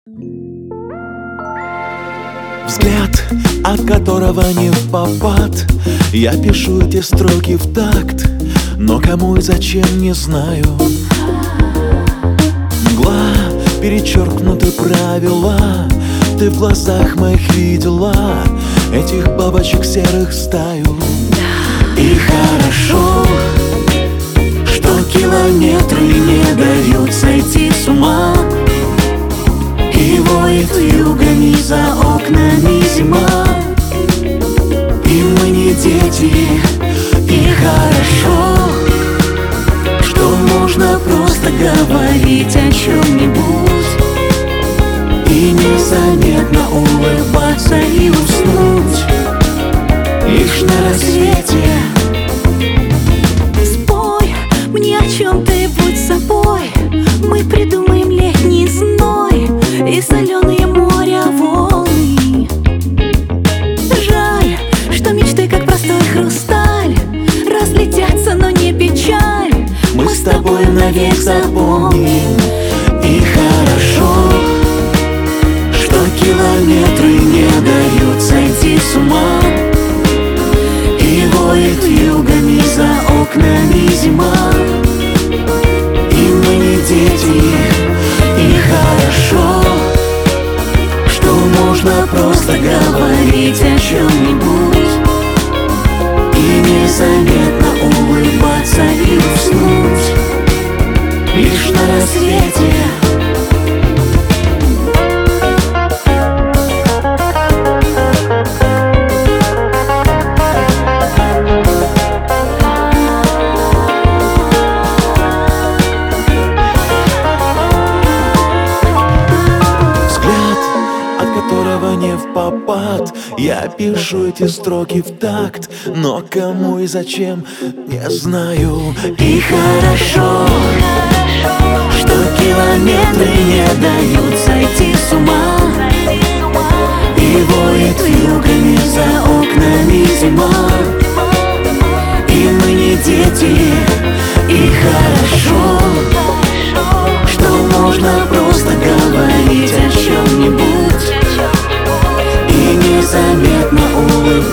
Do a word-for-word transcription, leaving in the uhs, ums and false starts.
Взгляд, от которого не впопад, я пишу эти строки в такт, но кому и зачем не знаю. Мгла, перечеркнуты правила, ты в глазах моих видела этих бабочек серых стаю. И хорошо, что километры не дают сойти с ума, и воет вьюгами за окнами зима. И мы не дети, и хорошо, что можно просто говорить о чем-нибудь и незаметно улыбаться и уснуть лишь на рассвете. Спой мне о чем ты, будь собой. Мы придумаем летний зной и соленые моря волны. Жаль, что мечты, как простой хрусталь, разлетятся, но не печаль. Мы с тобой навек запомним. И хорошо, что километры не дают сойти с ума, и воет вьюгами за окнами зима. И мы не дети, и хорошо, что можно просто говорить о чем-нибудь и незаметно улыбаться и уснуть лишь на рассвете. Не впопад, я пишу эти строки в такт, но кому и зачем не знаю. И хорошо, что километры не дают сойти с ума, и воет вьюгами за окнами зима. И мы не дети, и хорошо, что можно просто говорить о чем-нибудь и незаметно улыбаться